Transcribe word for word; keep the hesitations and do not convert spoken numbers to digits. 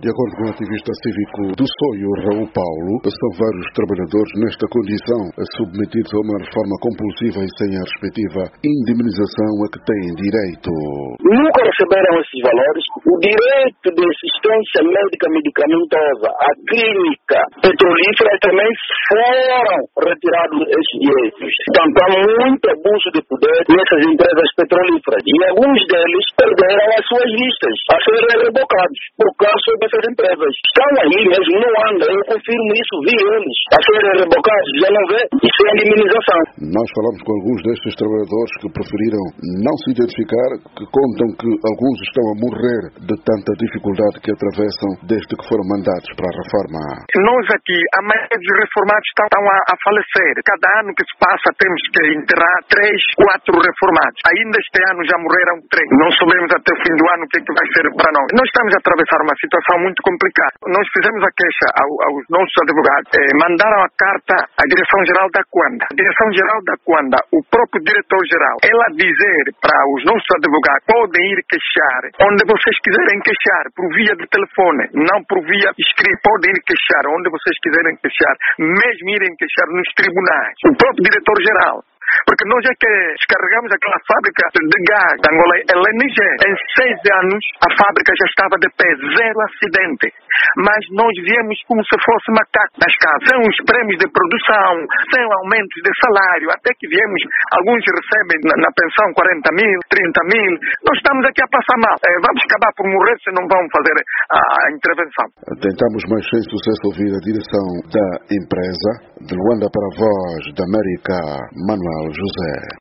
De acordo com o ativista cívico do Soio, Raul Paulo, são vários trabalhadores nesta condição submetidos a uma reforma compulsiva e sem a respectiva indemnização a que têm direito. Nunca receberam esses valores. O direito de assistência médica medicamentosa, a clínica petrolífera também foram retirados esses direitos. Portanto, há muito abuso de poder nessas empresas petrolíferas e alguns deles perderam as suas listas a serem revocados por causa dessas empresas. Estão aí mesmo, não andam. Eu confirmo isso, vi eles a serem revocados, já não vê, e sem indemnização. Nós falamos com alguns destes trabalhadores que preferiram não se identificar, que contam que alguns estão a morrer de tanta dificuldade que atravessam desde que foram mandados para a reforma. Nós aqui, a maioria dos reformados estão a, a falecer. Cada ano que se passa temos que enterrar três, quatro reformados. Ainda este ano já morreram três. Não sabemos até o fim do ano o que, é que vai ser para nós. Nós estamos a atravessar uma situação muito complicada. Nós fizemos a queixa ao, aos nossos advogados. Eh, mandaram a carta à Direção-Geral da Cuanda. A Direção-Geral da Cuanda, o próprio Diretor-Geral, ela dizer para os nossos advogados, podem ir queixar onde vocês quiserem queixar, por via de telefone, não por via escrita. Podem ir queixar onde vocês quiserem queixar, mesmo irem queixar nos tribunais. O próprio Diretor-Geral. Porque nós é que descarregamos aquela fábrica de gás da Angola L N G. Em seis anos, a fábrica já estava de pé, zero acidente. Mas nós viemos como se fosse macaco nas casas. Sem os prêmios de produção, sem aumentos de salário. Até que viemos, alguns recebem na, na pensão quarenta mil, trinta mil. Nós estamos aqui a passar mal. É, vamos acabar por morrer se não vão fazer a, a intervenção. Tentamos, mas sem sucesso, ouvir a direção da empresa. De Luanda para a Voz da América, Manuel José.